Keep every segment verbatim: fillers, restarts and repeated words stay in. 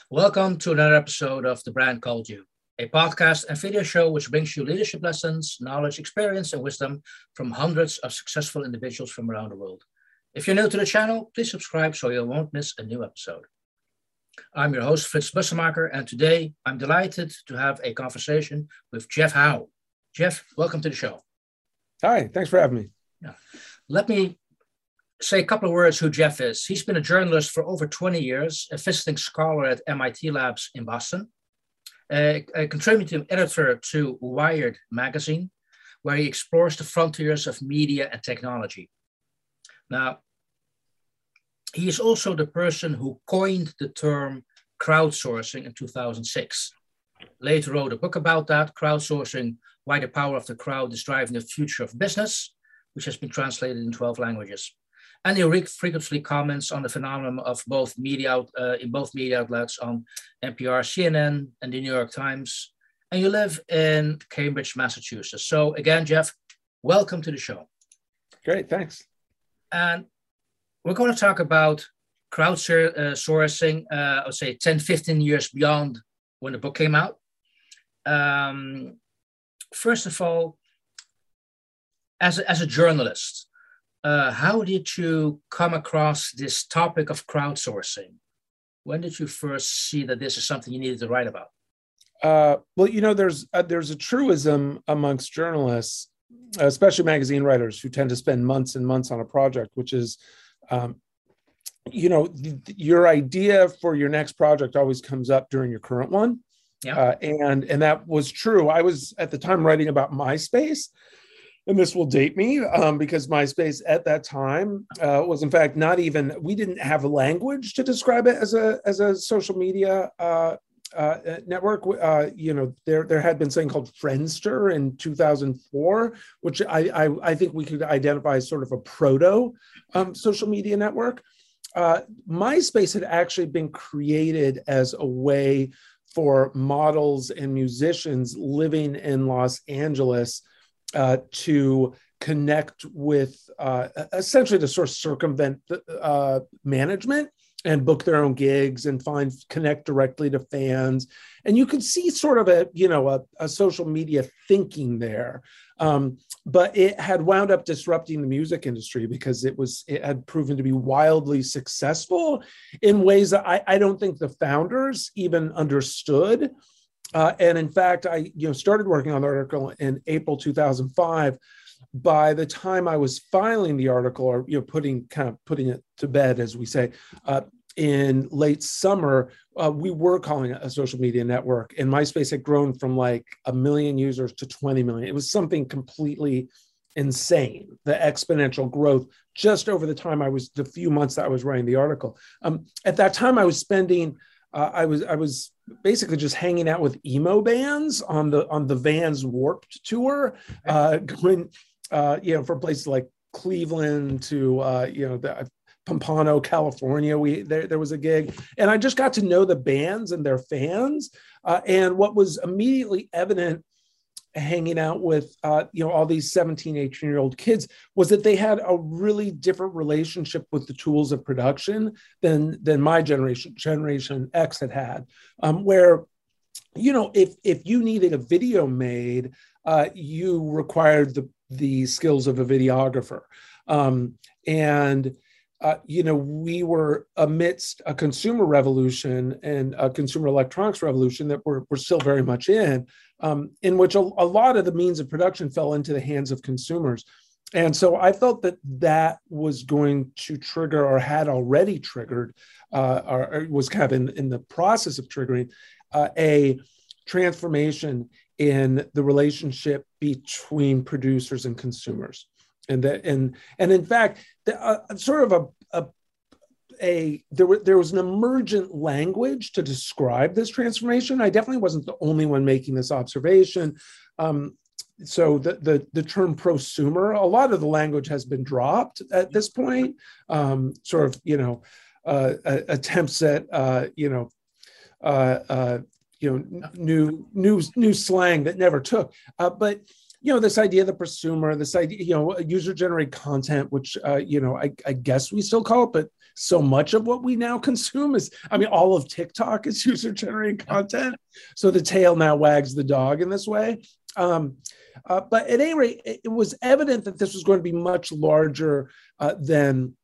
Welcome to another episode of The Brand Called You, a podcast and video show which brings you leadership lessons, knowledge, experience, and wisdom from hundreds of successful individuals from around the world. If you're new to the channel, please subscribe so you won't miss a new episode. I'm your host, Frits Bussemaker, and today I'm delighted to have a conversation with Jeff Howe. Jeff, welcome to the show. Hi, thanks for having me. Yeah. Let me say a couple of words who Jeff is. He's been a journalist for over twenty years, a visiting scholar at M I T Labs in Boston, a, a contributing editor to Wired magazine, where he explores the frontiers of media and technology. Now, he is also the person who coined the term crowdsourcing in two thousand six. Later wrote a book about that, Crowdsourcing: Why the Power of the Crowd is Driving the Future of Business, which has been translated in twelve languages. And he frequently comments on the phenomenon of both media uh, in both media outlets on N P R, C N N, and the New York Times. And you live in Cambridge, Massachusetts. So again, Jeff, welcome to the show. Great, thanks. And we're going to talk about crowdsourcing, uh, I would say ten, fifteen years beyond when the book came out. Um, first of all, as a, as a journalist, Uh, how did you come across this topic of crowdsourcing? When did you first see that this is something you needed to write about? Uh, well, you know, there's a, there's a truism amongst journalists, especially magazine writers, who tend to spend months and months on a project, which is, um, you know, th- your idea for your next project always comes up during your current one. Yeah. Uh, and, and that was true. I was at the time writing about MySpace. And this will date me um, because MySpace at that time uh, was, in fact, not even, we didn't have a language to describe it as a as a social media uh, uh, network. Uh, you know, there there had been something called Friendster in two thousand four, which I, I, I think we could identify as sort of a proto um, social media network. Uh, MySpace had actually been created as a way for models and musicians living in Los Angeles Uh, to connect with, uh, essentially to sort of circumvent uh, management and book their own gigs and find, connect directly to fans. And you could see sort of a, you know, a, a social media thinking there. Um, but it had wound up disrupting the music industry because it was, it had proven to be wildly successful in ways that I, I don't think the founders even understood. Uh, and in fact, I you know started working on the article in April two thousand five. By the time I was filing the article, or you know putting kind of putting it to bed, as we say, uh, in late summer, uh, we were calling it a social media network, and MySpace had grown from like a million users to twenty million. It was something completely insane, the exponential growth just over the time I was the few months that I was writing the article. Um, at that time, I was spending. Uh, I was I was basically just hanging out with emo bands on the on the Vans Warped tour, uh, going uh, you know from places like Cleveland to uh, you know the Pompano, California. We there there was a gig, and I just got to know the bands and their fans. Uh, and what was immediately evident, hanging out with uh, you know all these seventeen, eighteen year old kids, was that they had a really different relationship with the tools of production than than my generation, Generation X had had, um, where you know if if you needed a video made, uh, you required the the skills of a videographer, um, and uh, you know we were amidst a consumer revolution and a consumer electronics revolution that we're we're still very much in. Um, in which a, a lot of the means of production fell into the hands of consumers. And so I felt that that was going to trigger, or had already triggered, uh, or, or was kind of in, in the process of triggering, uh, a transformation in the relationship between producers and consumers. And that, and, and in fact, the, uh, sort of a, a A there, were, there was an emergent language to describe this transformation. I definitely wasn't the only one making this observation. Um, so the, the the term prosumer, a lot of the language has been dropped at this point. Um, sort of you know uh, uh, attempts at uh, you know uh, uh, you know new new new slang that never took. Uh, but you know, this idea of the prosumer, this idea, you know, user-generated content, which, uh, you know, I, I guess we still call it, but so much of what we now consume is, I mean, all of TikTok is user-generated content. So the tail now wags the dog in this way. Um, uh, but at any rate, it, it was evident that this was going to be much larger uh, than,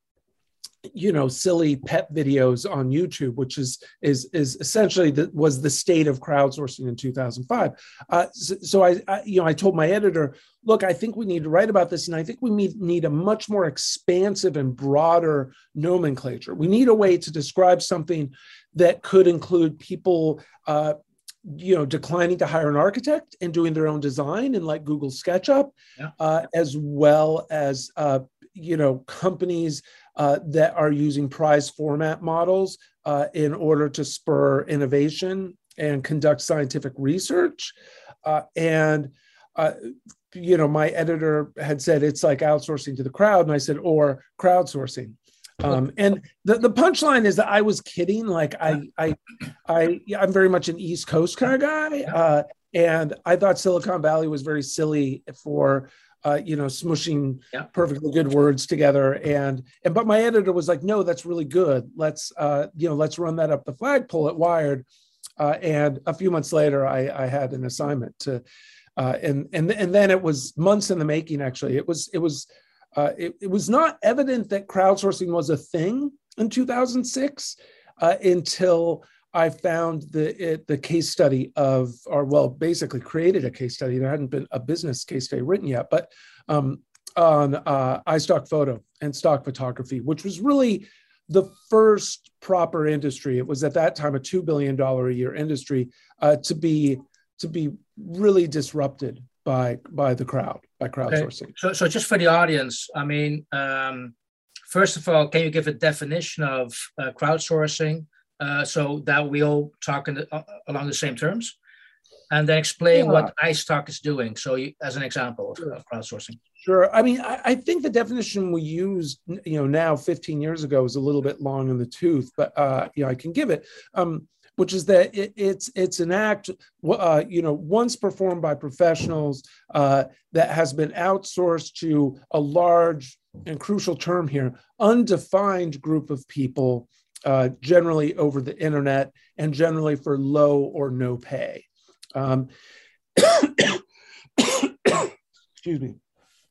you know, silly pet videos on YouTube, which is is is essentially the, was the state of crowdsourcing in two thousand five. Uh, so so I, I, you know, I told my editor, look, I think we need to write about this, and I think we need, need a much more expansive and broader nomenclature. We need a way to describe something that could include people, uh, you know, declining to hire an architect and doing their own design in like Google SketchUp, yeah. uh, as well as uh, you know, companies Uh, that are using prize format models uh, in order to spur innovation and conduct scientific research. Uh, and, uh, you know, my editor had said it's like outsourcing to the crowd. And I said, or crowdsourcing. Um, and the, the punchline is that I was kidding. Like I, I, I, I'm very much an East Coast kind of guy. Uh, and I thought Silicon Valley was very silly for Uh, you know, smushing yeah. perfectly good words together, and and but my editor was like, no, that's really good. Let's uh, you know, let's run that up the flagpole at Wired. Uh, and a few months later, I, I had an assignment to, uh, and and and then it was months in the making. Actually, it was it was uh, it, it was not evident that crowdsourcing was a thing in two thousand six uh, until I found the it, the case study of, or well, basically created a case study. There hadn't been a business case study written yet, but um, on uh, iStock photo and stock photography, which was really the first proper industry. It was at that time a two billion dollars a year industry uh, to be to be really disrupted by by the crowd, by crowdsourcing. Okay. So, so just for the audience, I mean, um, first of all, can you give a definition of uh, crowdsourcing? Uh, so that we all talk in the, uh, along the same terms, and then explain yeah. what iStock is doing. So you, as an example of, sure. of crowdsourcing. Sure. I mean, I, I think the definition we used, you know, now fifteen years ago is a little bit long in the tooth, but, uh, you know, I can give it, um, which is that it, it's it's an act, uh, you know, once performed by professionals uh, that has been outsourced to a large and crucial term here, undefined group of people, Uh, generally over the internet and generally for low or no pay. Um, excuse me.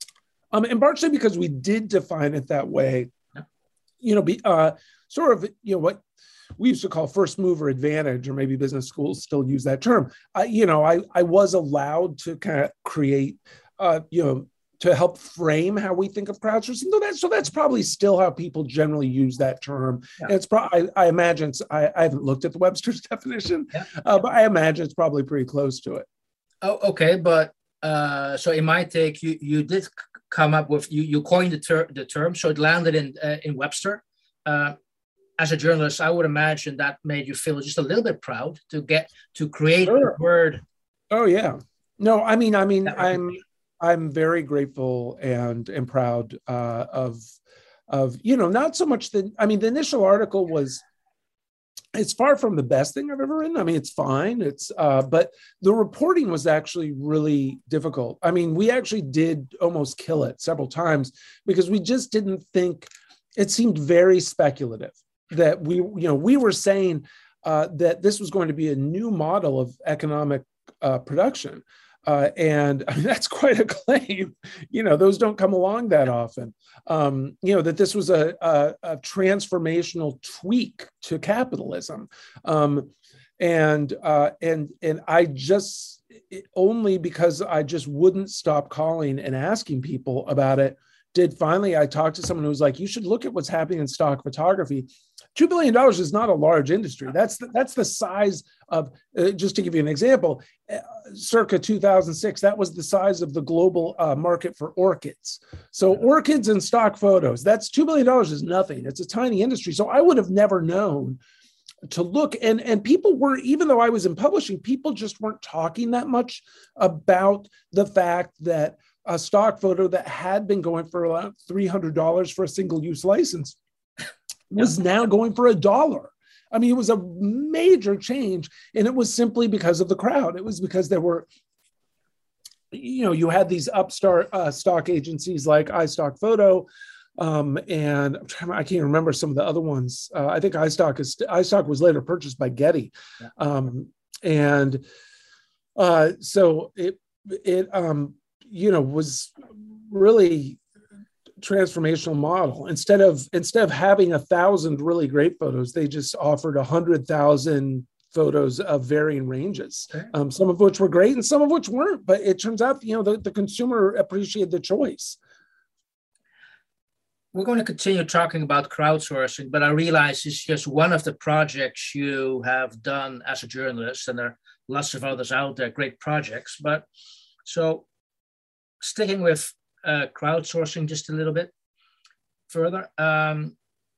Um, and partially because we did define it that way, you know, be, uh, sort of, you know, what we used to call first mover advantage, or maybe business schools still use that term. I, you know, I, I was allowed to kind of create, uh, you know, to help frame how we think of crowdsourcing. So that's, so that's probably still how people generally use that term. Yeah. And it's probably, I, I imagine, it's, I, I haven't looked at the Webster's definition, yeah. uh, but I imagine it's probably pretty close to it. Oh, okay. But uh, so in my take, you, you did come up with, you, you coined the, ter the term, so it landed in, uh, in Webster. Uh, as a journalist, I would imagine that made you feel just a little bit proud to get, to create sure. the word. Oh yeah. No, I mean, I mean, I'm, I'm very grateful and and proud uh, of of you know, not so much the, I mean, the initial article was, it's far from the best thing I've ever written. I mean, it's fine. It's uh, but the reporting was actually really difficult. I mean, we actually did almost kill it several times because we just didn't think, it seemed very speculative that we, you know, we were saying uh, that this was going to be a new model of economic uh, production. Uh, and I mean, that's quite a claim. You know, those don't come along that often. Um, you know, that this was a, a, a transformational tweak to capitalism. Um, and, uh, and, and I just, it, only because I just wouldn't stop calling and asking people about it, did finally I talked to someone who was like, you should look at what's happening in stock photography. two billion dollars is not a large industry. That's the, that's the size of, uh, just to give you an example, uh, circa two thousand six, that was the size of the global uh, market for orchids. So orchids and stock photos, that's two billion dollars is nothing. It's a tiny industry. So I would have never known to look, and, and people were, even though I was in publishing, people just weren't talking that much about the fact that a stock photo that had been going for around three hundred dollars for a single use license was now going for a dollar. I mean, it was a major change, and it was simply because of the crowd. It was because there were you know, you had these upstart uh, stock agencies like iStock Photo, um, and I'm trying, I can't remember some of the other ones. Uh, I think iStock is iStock was later purchased by Getty, Yeah. um, and uh, so it it um, you know was really transformational model. Instead of instead of having a thousand really great photos, they just offered a hundred thousand photos of varying ranges, Okay. um, some of which were great and some of which weren't. But it turns out, you know, the, the consumer appreciated the choice. We're going to continue talking about crowdsourcing, but I realize it's just one of the projects you have done as a journalist, and there are lots of others out there, great projects. But so sticking with uh, crowdsourcing just a little bit further, um,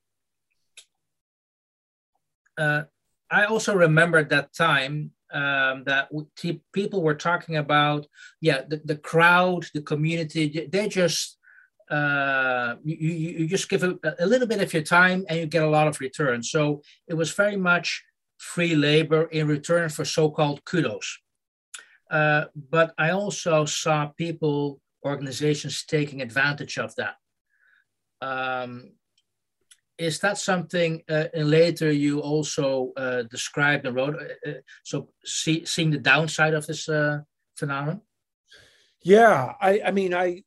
uh, I also remember at that time um, that people were talking about, yeah, the, the crowd, the community, they just, uh, you, you just give a, a little bit of your time and you get a lot of return. So it was very much free labor in return for so-called kudos. Uh, but I also saw people, organizations taking advantage of that. Um, Is that something uh, later you also uh, described and wrote? Uh, uh, so see, seeing the downside of this uh, phenomenon? Yeah, I, I mean, I,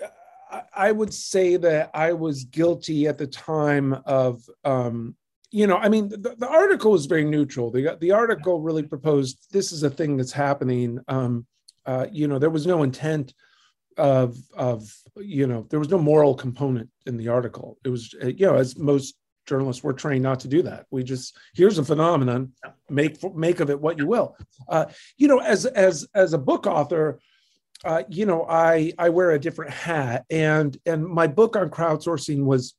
I would say that I was guilty at the time of, um, you know, I mean, the, the article was very neutral. The, the article really proposed this is a thing that's happening. Um, uh, you know, there was no intent of of you know there was no moral component in the article. It was, you know, as most journalists were trained not to do that. We just, here's a phenomenon, make make of it what you will. Uh, you know, as as as a book author, uh, you know, I I wear a different hat, and and my book on crowdsourcing was,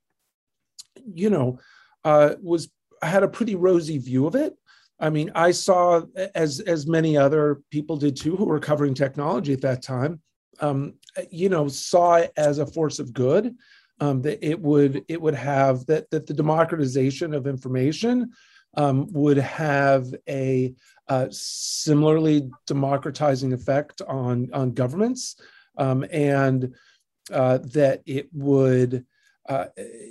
you know, uh, was I had a pretty rosy view of it. I mean, I saw, as as many other people did too, who were covering technology at that time, um, you know, saw it as a force of good, um, that it would it would have that that the democratization of information um, would have a uh, similarly democratizing effect on on governments, um, and uh, that it would, uh,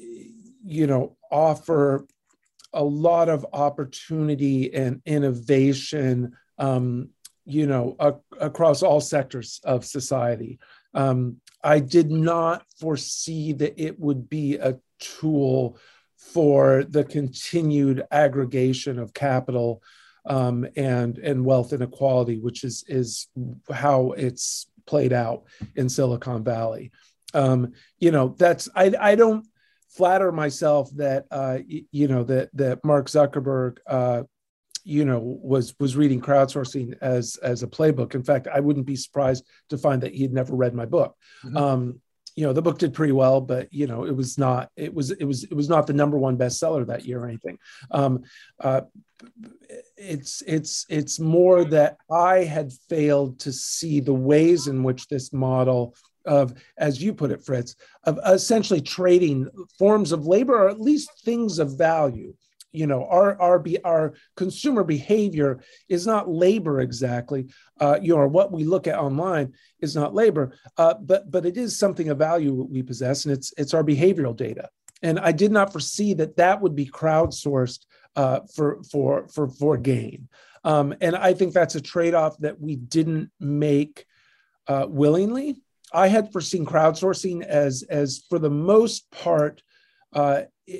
you know, offer a lot of opportunity and innovation, um, you know, uh, across all sectors of society. Um, I did not foresee that it would be a tool for the continued aggregation of capital um, and and wealth inequality, which is is how it's played out in Silicon Valley. Um, you know, that's I I don't flatter myself that uh, you know that that Mark Zuckerberg uh, you know was was reading crowdsourcing as as a playbook. In fact, I wouldn't be surprised to find that he had never read my book. Mm-hmm. Um, you know, the book did pretty well, but you know, it was not it was it was it was not the number one bestseller that year or anything. Um, uh, it's it's it's more that I had failed to see the ways in which this model of, as you put it, Fritz, of essentially trading forms of labor, or at least things of value. You know, our our our consumer behavior is not labor exactly. Uh, you know, what we look at online is not labor, uh, but but it is something of value we possess, and it's it's our behavioral data. And I did not foresee that that would be crowdsourced uh, for for for for gain. Um, and I think that's a trade-off that we didn't make uh, willingly. I had foreseen crowdsourcing as, as for the most part, uh,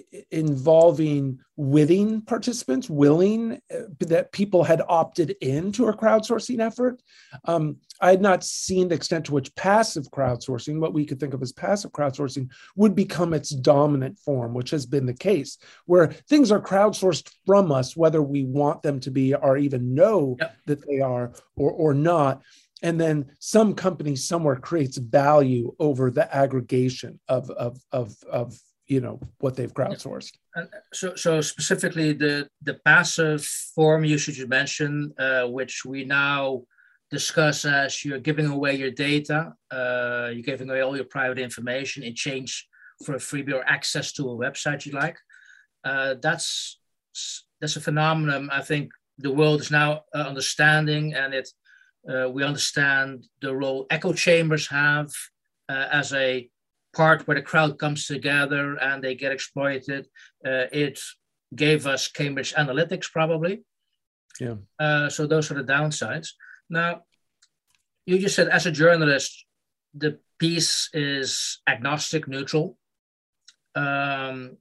involving willing participants, willing uh, that people had opted into a crowdsourcing effort. Um, I had not seen the extent to which passive crowdsourcing, what we could think of as passive crowdsourcing, would become its dominant form, which has been the case, where things are crowdsourced from us, whether we want them to be or even know yep. that they are or, or not. And then some company somewhere creates value over the aggregation of, of, of, of you know, what they've crowdsourced. So, so specifically the, the passive form usage you mentioned, uh, which we now discuss as you're giving away your data, uh, you're giving away all your private information in exchange for a freebie or access to a website you like. Uh, that's, that's a phenomenon I think the world is now uh, understanding, and it Uh, we understand the role echo chambers have uh, as a part where the crowd comes together and they get exploited. Uh, it gave us Cambridge Analytics, probably. Yeah. Uh, so those are the downsides. Now, you just said as a journalist, the piece is agnostic, neutral. Um,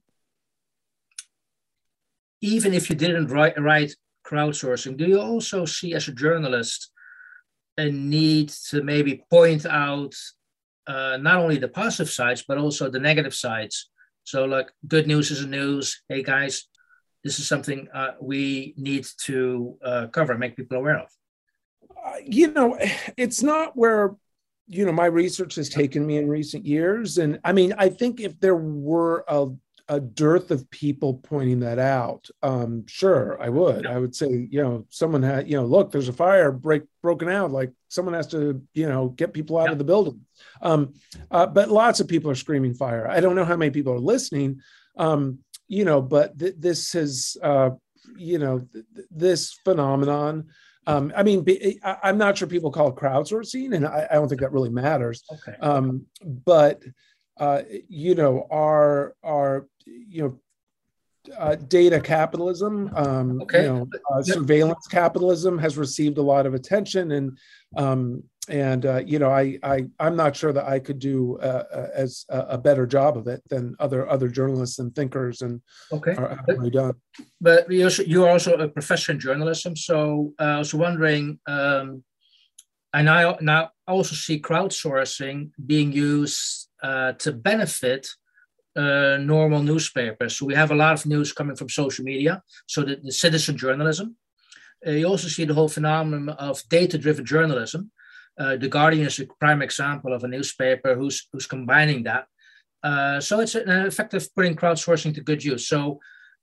even if you didn't write, write crowdsourcing, do you also see as a journalist a need to maybe point out uh, not only the positive sides, but also the negative sides? So like, good news is news. Hey guys, this is something uh, we need to uh, cover, make people aware of. Uh, you know, it's not where, you know, my research has taken me in recent years. And I mean, I think if there were a, a dearth of people pointing that out, um, sure, I would. I would say, you know, someone had, you know, look, there's a fire break broken out. Like someone has to, you know, get people out yeah. of the building. Um, uh, but lots of people are screaming fire. I don't know how many people are listening, um, you know, but th- this has, uh, you know, th- this phenomenon. Um, I mean, I, I'm not sure people call it crowdsourcing, and I, I don't think that really matters. Okay. Um, but uh, you know, our our you know, uh, data capitalism, um, okay. you know, uh, surveillance capitalism has received a lot of attention, and um, and uh, you know, I I I'm not sure that I could do uh, as a, a better job of it than other other journalists and thinkers and okay. are actually done. But you also, you're also a professor in journalism, so uh, I was wondering, um, and I now also see crowdsourcing being used uh, to benefit uh, normal newspapers. So we have a lot of news coming from social media, so the, the citizen journalism. Uh, you also see the whole phenomenon of data-driven journalism. Uh, the Guardian is a prime example of a newspaper who's who's combining that. Uh, so it's an effective putting crowdsourcing to good use. So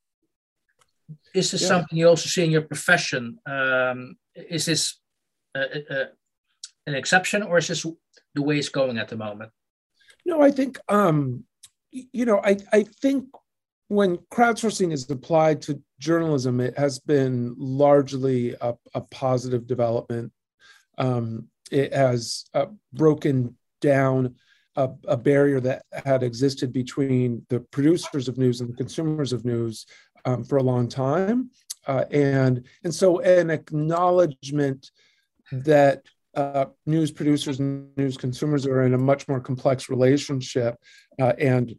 is this yeah. something you also see in your profession? Um, is this uh, uh, an exception, or is this the way it's going at the moment? No, I think, um, you know, I, I think when crowdsourcing is applied to journalism, it has been largely a, a positive development. Um, it has uh, broken down a, a barrier that had existed between the producers of news and the consumers of news um, for a long time. Uh, and, and so an acknowledgement that uh, news producers and news consumers are in a much more complex relationship uh, and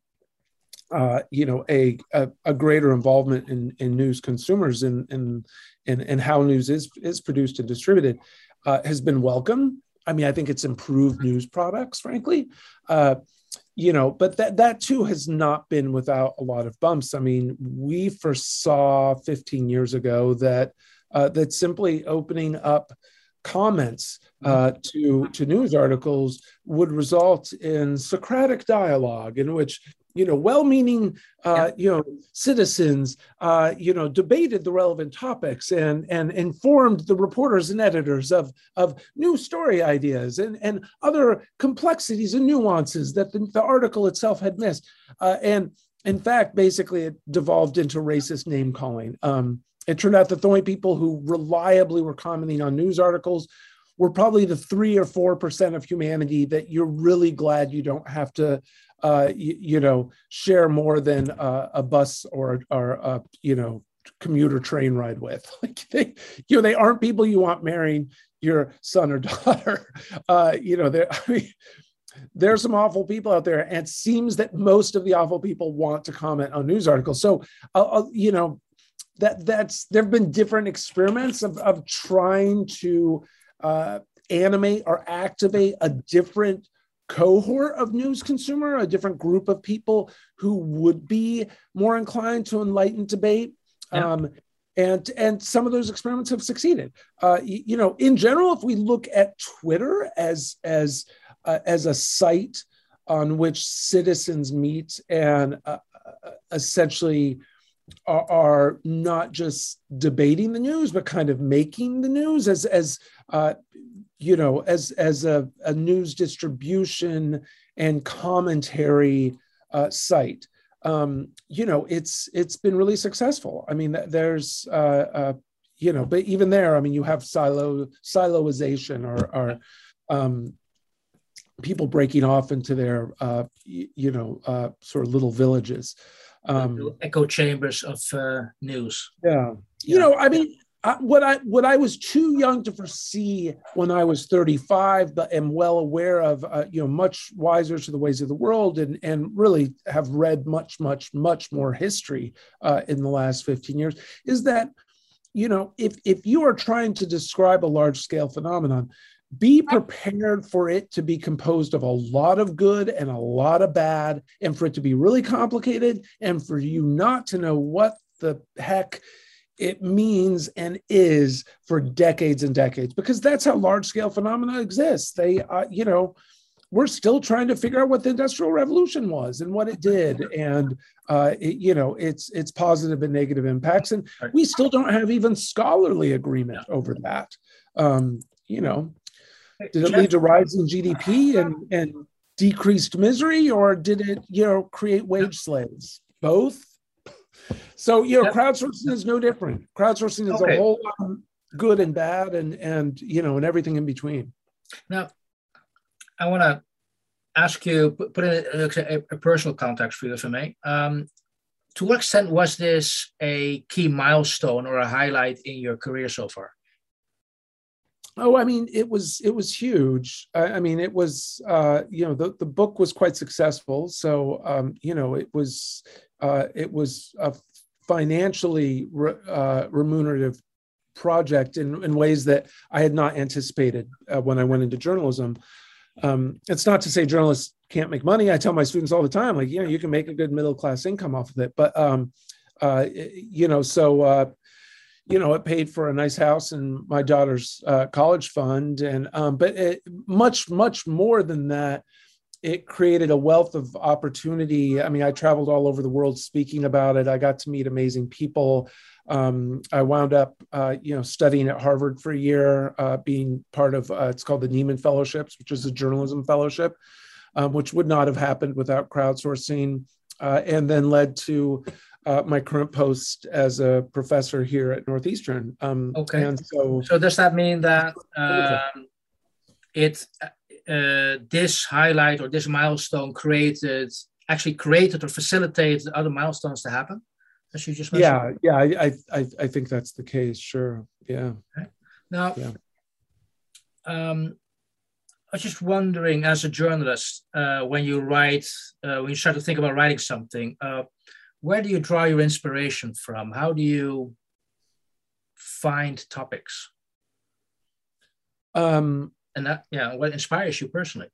Uh, you know, a, a, a greater involvement in, in news consumers and in, in, in, in how news is, is produced and distributed uh, has been welcome. I mean, I think it's improved news products, frankly, uh, you know, but that, that too has not been without a lot of bumps. I mean, we foresaw fifteen years ago that, uh, that simply opening up comments uh, to, to news articles would result in Socratic dialogue in which, you know, well-meaning, uh, yeah. you know, citizens, uh, you know, debated the relevant topics and and informed the reporters and editors of of new story ideas and and other complexities and nuances that the, the article itself had missed. Uh, and in fact, basically, it devolved into racist name calling. Um, it turned out that the only people who reliably were commenting on news articles were probably the three or four percent of humanity that you're really glad you don't have to. Uh, you, you know, share more than uh, a bus or or a you know commuter train ride with. Like they, you know, they aren't people you want marrying your son or daughter. Uh, you know, there. I mean, there's some awful people out there, and it seems that most of the awful people want to comment on news articles. So, uh, uh, you know, that that's there have been different experiments of of trying to uh, animate or activate a different cohort of news consumer, a different group of people who would be more inclined to enlightened debate. Yeah. Um, and, and some of those experiments have succeeded. Uh, you, you know, in general, if we look at Twitter as, as, uh, as a site on which citizens meet and uh, essentially are, are not just debating the news, but kind of making the news as, as uh, you know, as as a, a news distribution and commentary uh, site, um, you know, it's it's been really successful. I mean, there's, uh, uh, you know, but even there, I mean, you have silo siloization or, or um, people breaking off into their, uh, you, you know, uh, sort of little villages. Um, echo chambers of uh, news. Yeah. You yeah. know, I mean, I, what I what I was too young to foresee when I was thirty-five, but am well aware of, uh, you know, much wiser to the ways of the world, and and really have read much, much, much more history uh, in the last fifteen years, is that, you know, if if you are trying to describe a large scale phenomenon, be prepared for it to be composed of a lot of good and a lot of bad, and for it to be really complicated, and for you not to know what the heck it means and is for decades and decades, because that's how large scale phenomena exist. They, uh, you know, we're still trying to figure out what the Industrial Revolution was and what it did. And, uh, it, you know, it's, it's positive and negative impacts. And we still don't have even scholarly agreement over that. Um, you know, did it lead to rising G D P and, and decreased misery, or did it, you know, create wage slaves? Both. So, you know, yep. crowdsourcing is no different. Crowdsourcing is okay. a whole lot of good and bad, and, and, you know, and everything in between. Now, I want to ask you, put in a, a, a personal context for you, if I may. Um, to what extent was this a key milestone or a highlight in your career so far? Oh, I mean, it was it was huge. I, I mean, it was, uh, you know, the, the book was quite successful. So, um, you know, it was uh, it was a financially re, uh, remunerative project in, in ways that I had not anticipated uh, when I went into journalism. Um, it's not to say journalists can't make money. I tell my students all the time, like, you know, you can make a good middle class income off of it. But, um, uh, you know, so, uh, you know, it paid for a nice house and my daughter's uh, college fund. And, um, but it, much, much more than that, it created a wealth of opportunity. I mean, I traveled all over the world speaking about it. I got to meet amazing people. Um, I wound up, uh, you know, studying at Harvard for a year, uh, being part of, uh, it's called the Nieman Fellowships, which is a journalism fellowship, um, which would not have happened without crowdsourcing, uh, and then led to uh, my current post as a professor here at Northeastern. Um, okay. And so, so does that mean that um, it, uh, this highlight or this milestone created, actually created or facilitated other milestones to happen? As you just mentioned? Yeah, yeah, I, I, I think that's the case. Sure, yeah. Okay. Now, yeah. Um, I was just wondering, as a journalist, uh, when you write, uh, when you start to think about writing something, uh, where do you draw your inspiration from? How do you find topics? Um, and that, yeah, what inspires you personally?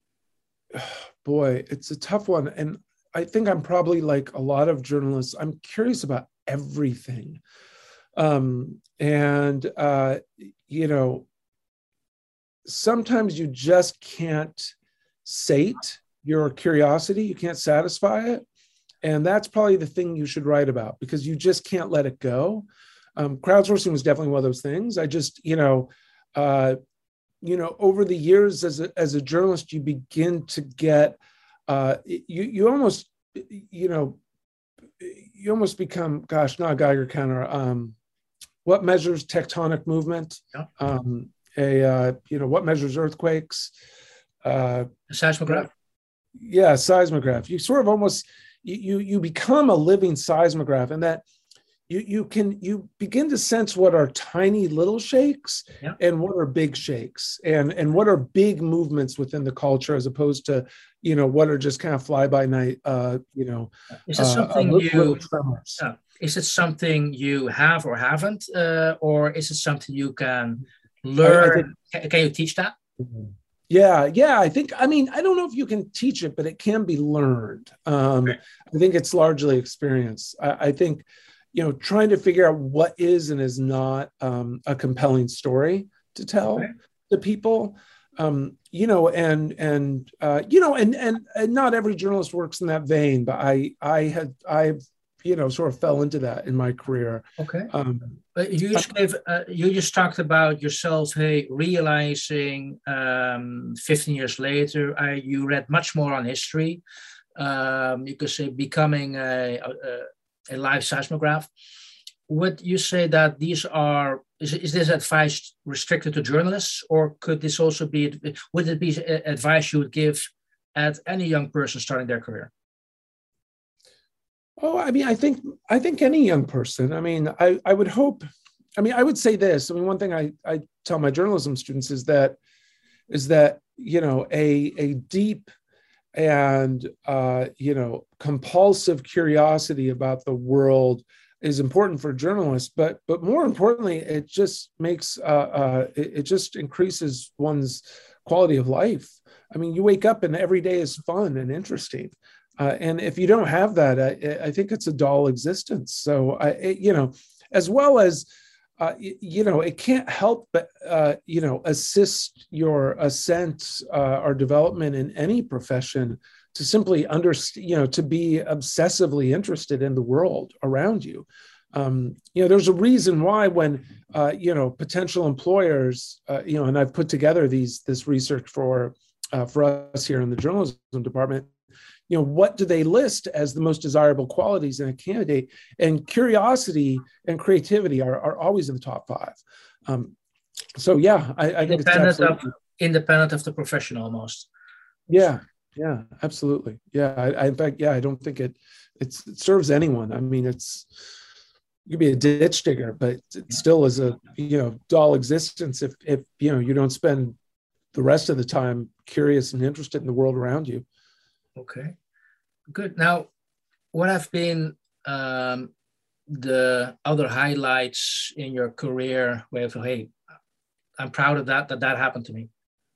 Boy, it's a tough one, and I think I'm probably like a lot of journalists. I'm curious about everything. Um, and, uh, you know, sometimes you just can't sate your curiosity. You can't satisfy it. And that's probably the thing you should write about, because you just can't let it go. Um, crowdsourcing was definitely one of those things. I just, you know, uh, you know, over the years as a, as a journalist, you begin to get, Uh, you you almost, you know, you almost become, gosh, not a Geiger counter. Um, what measures tectonic movement? Yeah. Um, a uh, you know, what measures earthquakes? Uh, a seismograph. Yeah, seismograph. You sort of almost you you become a living seismograph, and that you you can you begin to sense what are tiny little shakes, yeah, and what are big shakes, and and what are big movements within the culture, as opposed to, you know, what are just kind of fly by night, uh, you know. Is it something uh, you? Yeah. Is it something you have or haven't, uh, or is it something you can learn? I, I think, can, can you teach that? Yeah, yeah. I think. I mean, I don't know if you can teach it, but it can be learned. Um, okay. I think it's largely experience. I, I think, you know, trying to figure out what is and is not um, a compelling story to tell okay. to people, um, you know, and and uh, you know, and, and and not every journalist works in that vein, but I I had I you know sort of fell into that in my career. Okay, um, but you just gave uh, you just talked about yourself, hey, realizing um, fifteen years later, I, you read much more on history. Um, you could say becoming a, a, a a live seismograph. would you say that these are, is, is this advice restricted to journalists, or could this also be, would it be advice you would give at any young person starting their career? Oh, I mean, I think I think any young person. I mean, I, I would hope. I mean, I would say this. I mean, one thing I, I tell my journalism students is that is that you know a a deep and uh, you know compulsive curiosity about the world is important for journalists. But but more importantly, it just makes uh, uh, it, it just increases one's quality of life. I mean, you wake up and every day is fun and interesting. Uh, and if you don't have that, I, I think it's a dull existence. So, I, it, you know, as well as, uh, you, you know, it can't help but, uh, you know, assist your ascent uh, or development in any profession to simply understand, you know, to be obsessively interested in the world around you. Um, you know, there's a reason why when, uh, you know, potential employers, uh, you know, and I've put together these this research for uh, for us here in the journalism department. You know, what do they list as the most desirable qualities in a candidate? And curiosity and creativity are, are always in the top five. Um, so, yeah, I, I think it's absolutely... of, independent of the profession almost. Yeah, yeah, absolutely. Yeah, I, I, in fact, yeah, I don't think it, it's, it serves anyone. I mean, it's, you could be a ditch digger, but it still is a, you know, dull existence if, if, you know, you don't spend the rest of the time curious and interested in the world around you. Okay, good. Now, what have been um, the other highlights in your career where you feel, hey, I'm proud of that, that that happened to me?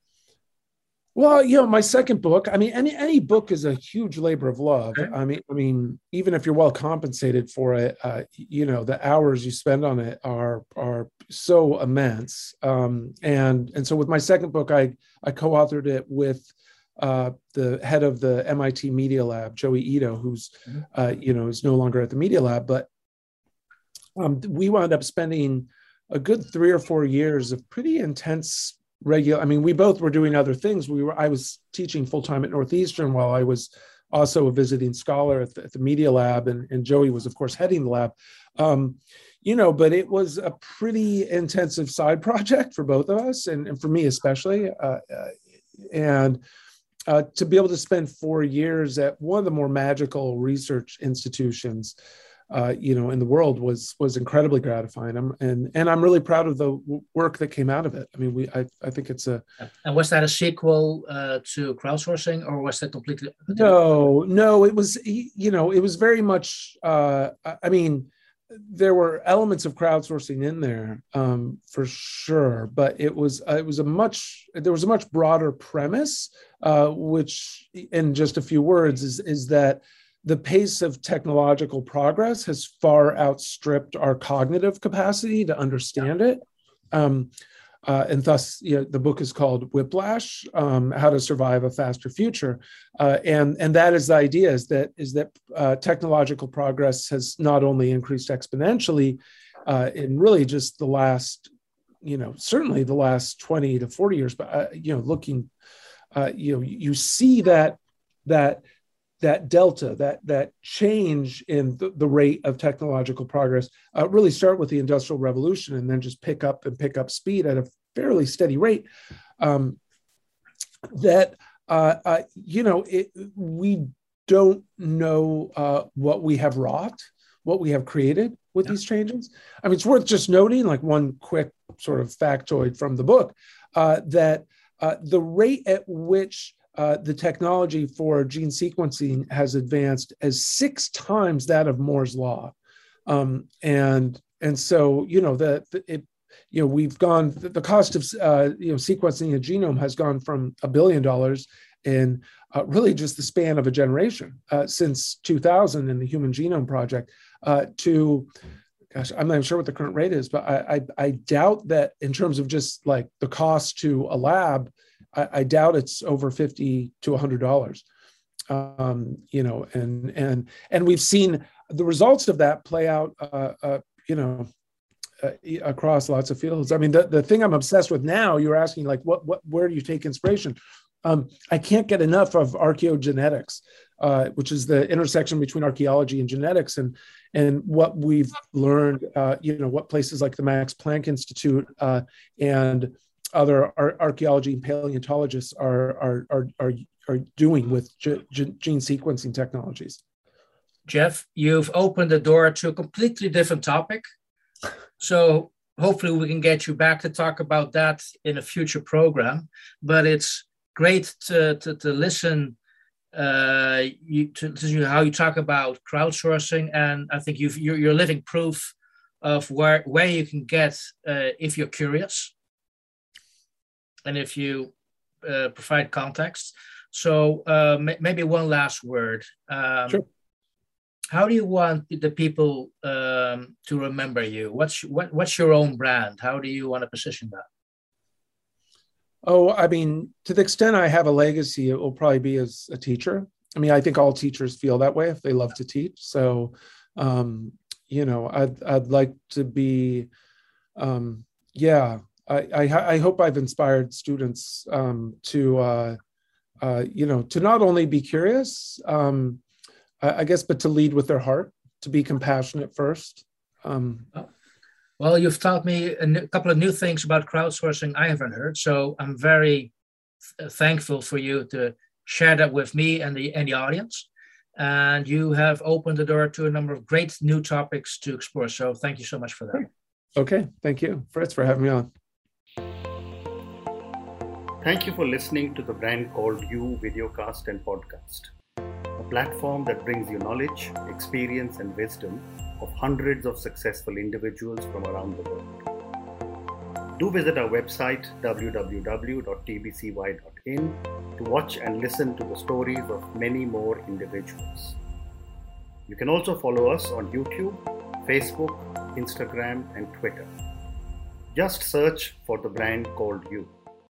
Well, you know, my second book, I mean, any any book is a huge labor of love. Okay. I mean, I mean, even if you're well compensated for it, uh, you know, the hours you spend on it are are so immense. Um, and and so with my second book, I I co-authored it with Uh, the head of the M I T Media Lab, Joey Ito, who's, uh, you know, is no longer at the Media Lab, but um, we wound up spending a good three or four years of pretty intense regular. I mean, we both were doing other things. We were, I was teaching full time at Northeastern while I was also a visiting scholar at the, at the Media Lab, and, and Joey was, of course, heading the lab. Um, you know, but it was a pretty intensive side project for both of us, and, and for me especially, uh, uh, and. Uh, to be able to spend four years at one of the more magical research institutions, uh, you know, in the world was was incredibly gratifying. I'm, and and I'm really proud of the w- work that came out of it. I mean, we I, I think it's a. And was that a sequel uh, to crowdsourcing, or was that completely? No, no, it was, you know, it was very much. Uh, I mean, there were elements of crowdsourcing in there um, for sure, but it was uh, it was a much there was a much broader premise, uh, which, in just a few words, is is that the pace of technological progress has far outstripped our cognitive capacity to understand it. Um, Uh, and thus, you know, the book is called Whiplash: um, How to Survive a Faster Future. Uh, and and that is the idea: is that is that uh, technological progress has not only increased exponentially uh, in really just the last, you know, certainly the last twenty to forty years, but uh, you know, looking, uh, you know, you see that that. that delta, that that change in the, the rate of technological progress uh, really start with the Industrial Revolution and then just pick up and pick up speed at a fairly steady rate. Um, that, uh, uh, you know, it, we don't know uh, what we have wrought, what we have created with yeah. these changes. I mean, it's worth just noting, like one quick sort of factoid from the book, uh, that uh, the rate at which Uh, the technology for gene sequencing has advanced as six times that of Moore's law, um, and and so you know the, the it, you know we've gone the, the cost of uh, you know sequencing a genome has gone from a billion dollars in uh, really just the span of a generation uh, since two thousand in the Human Genome Project uh, to. Gosh, I'm not even sure what the current rate is, but I, I I doubt that in terms of just like the cost to a lab. I, I doubt it's over fifty to a hundred dollars, um, you know, and and and we've seen the results of that play out, uh, uh, you know, uh, across lots of fields. I mean, the, the thing I'm obsessed with now, you're asking like, what what where do you take inspiration? Um, I can't get enough of archaeogenetics, uh, which is the intersection between archaeology and genetics, and and what we've learned. Uh, you know, what places like the Max Planck Institute uh, and other ar- archaeology and paleontologists are are are are, are doing with ge- gene sequencing technologies. Jeff, you've opened the door to a completely different topic. So hopefully we can get you back to talk about that in a future program. But it's great to, to, to listen uh, you, to, to how you talk about crowdsourcing. And I think you've, you're, you're living proof of where, where you can get uh, if you're curious and if you uh, provide context. So uh, m- maybe one last word. Um, sure. How do you want the people um, to remember you? What's what, what's your own brand? How do you want to position that? Oh, I mean, to the extent I have a legacy, it will probably be as a teacher. I mean, I think all teachers feel that way if they love to teach. So, um, you know, I'd I'd like to be, um, yeah. I, I I hope I've inspired students um, to, uh, uh, you know, to not only be curious. Um, I guess, but to lead with their heart, to be compassionate first. Um, well, you've taught me a new, couple of new things about crowdsourcing I haven't heard. So I'm very th- thankful for you to share that with me and the, and the audience. And you have opened the door to a number of great new topics to explore. So thank you so much for that. Okay, thank you, Fritz, for having me on. Thank you for listening to the Brand Called You videocast and podcast. Platform that brings you knowledge, experience, and wisdom of hundreds of successful individuals from around the world. Do visit our website w w w dot t b c y dot in to watch and listen to the stories of many more individuals. You can also follow us on YouTube, Facebook, Instagram, and Twitter. Just search for the Brand Called You.